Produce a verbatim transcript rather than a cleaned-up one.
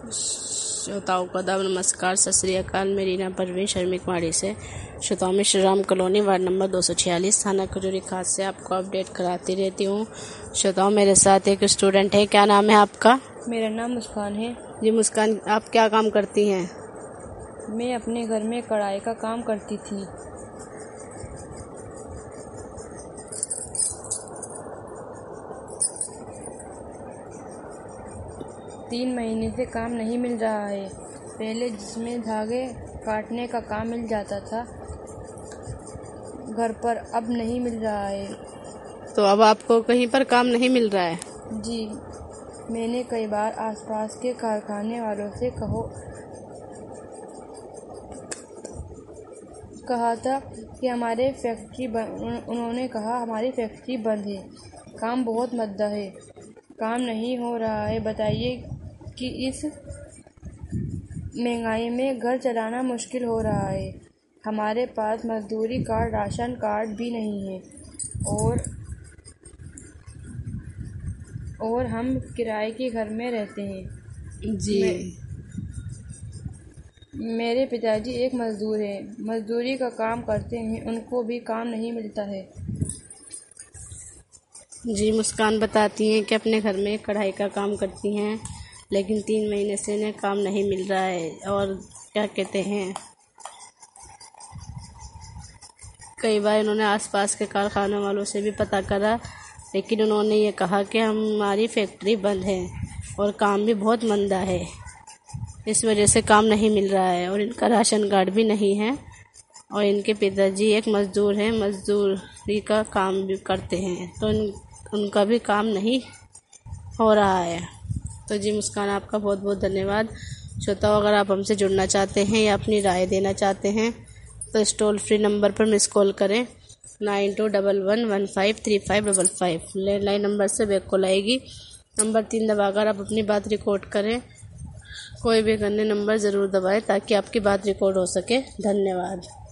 श्रोताओं को आदाब, नमस्कार, सत श्री अकाल। मेरी नाम परवीन शर्मी कुमारी से श्रोताओं में Shri Ram colony ward number दो सौ छियालीस थाना खजूरी खास से आपको अपडेट कराती रहती हूँ। श्रोताओं, मेरे साथ एक स्टूडेंट है। क्या नाम है आपका? मेरा नाम मुस्कान है। जी मुस्कान, आप क्या काम करती हैं? मैं अपने घर में कढ़ाई का काम करती थी। तीन महीने से काम नहीं मिल रहा है। पहले जिसमें धागे काटने का काम मिल जाता था घर पर, अब नहीं मिल रहा है। तो अब आपको कहीं पर काम नहीं मिल रहा है? जी, मैंने कई बार आसपास के कारखाने वालों से कहो कहा था कि हमारे फैक्ट्री बंद, उन्होंने कहा हमारी फैक्ट्री बंद है, काम बहुत मंदा है, काम नहीं हो रहा है। बताइए कि इस महंगाई में घर चलाना मुश्किल हो रहा है। हमारे पास मजदूरी कार्ड, राशन कार्ड भी नहीं है और और हम किराए के घर में रहते हैं। जी, मेरे पिताजी एक मजदूर हैं, मजदूरी का काम करते हैं, उनको भी काम नहीं मिलता है। जी मुस्कान बताती हैं कि अपने घर में कढ़ाई का काम करती हैं, लेकिन तीन महीने से इन्हें काम नहीं मिल रहा है। और क्या कहते हैं, कई बार इन्होंने आसपास के कारखाने वालों से भी पता करा, लेकिन उन्होंने ये कहा कि हमारी फैक्ट्री बंद है और काम भी बहुत मंदा है, इस वजह से काम नहीं मिल रहा है। और इनका राशन कार्ड भी नहीं है और इनके पिताजी एक मज़दूर हैं, मज़दूरी का काम भी करते हैं, तो इन, उनका भी काम नहीं हो रहा है। तो जी मुस्कान, आपका बहुत बहुत धन्यवाद। श्रोताओं, अगर आप हमसे जुड़ना चाहते हैं या अपनी राय देना चाहते हैं तो इस टोल फ्री नंबर पर मिस कॉल करें nine two double one one five three five double five. Landline number से बैक कॉल आएगी। नंबर तीन दबाकर आप अपनी बात रिकॉर्ड करें। कोई भी अन्य नंबर ज़रूर दबाएं ताकि आपकी बात रिकॉर्ड हो सके। धन्यवाद।